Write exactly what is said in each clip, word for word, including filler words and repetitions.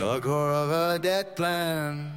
The core of a dead plan.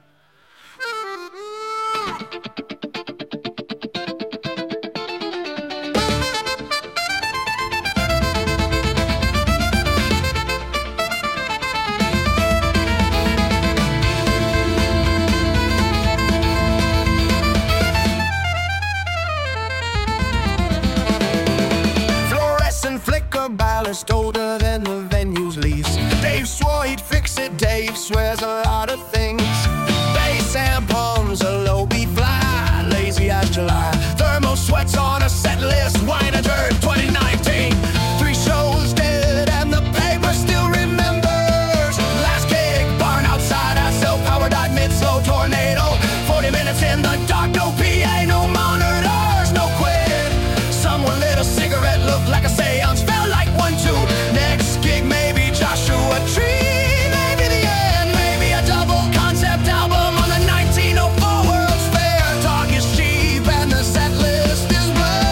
Fluorescent flicker ballast older than the venue's lease. Dave swore he'd fix it, Dave swears a lot of things. Bass and palms, a low beat fly, lazy as July. Thermal sweats on a set list, wine a dirt twenty nineteen. Three shows dead and the paper still remembers. Last gig, barn outside, Acel power died mid-slow tornado. Forty minutes in the dark, no P A, no monitors, no quit. Someone lit a cigarette, looked like a seance, felt like one too. Next gig, maybe Joshua Tree, maybe the end, maybe a double concept album on the nineteen oh four World's Fair. Talk is cheap and the set list is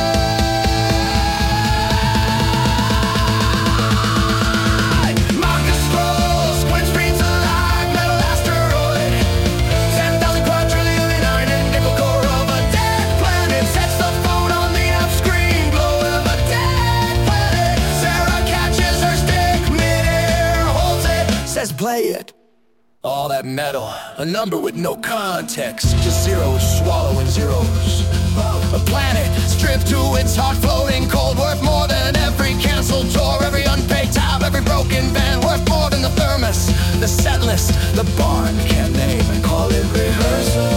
blind. Marcus Stroll, squint screens alive, metal asteroid. Ten thousand quadrillion nine and nickel core of a dead planet. Sets the phone on the app screen, glow of a dead planet. Sarah catches her stick mid-air, holds it, says play it. All that metal, a number with no context, just zeros swallowing zeros. A planet stripped to its heart, floating cold, worth more than every canceled tour, every unpaid tab, every broken band, worth more than the thermos, the set list, the barn can't name and call it rehearsal.